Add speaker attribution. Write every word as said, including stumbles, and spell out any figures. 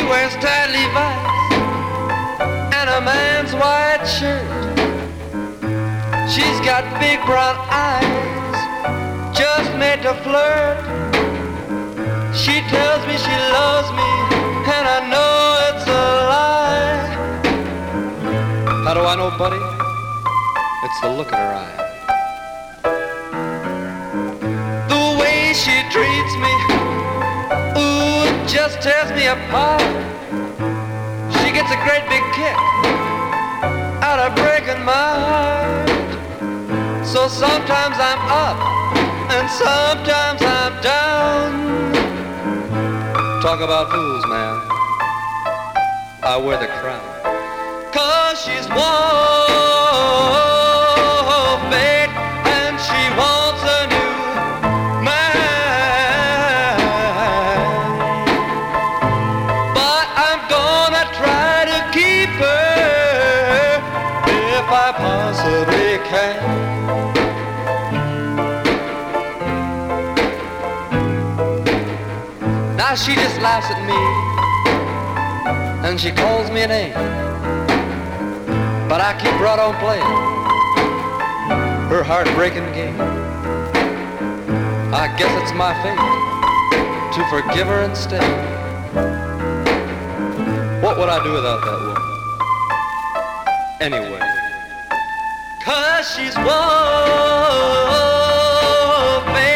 Speaker 1: wears tight Levi's and a man's white shirt. She's got big brown eyes, just made to flirt. She tells me she loves me, and I know it's a lie. How do I know, buddy? It's the look in her eye. The way she treats me, ooh, it just tears me apart. She gets a great big kick out of breaking my heart. So sometimes I'm up, and sometimes I'm down. Talk about fools, man. I wear the crown. Cause she's one fate, and she wants a new man. But I'm gonna try to keep her if I possibly can. Now she just laughs at me, and she calls me a name, but I keep right on playing her heartbreaking game. I guess it's my fate to forgive her and stay. What would I do without that woman? Anyway, cause she's one, baby.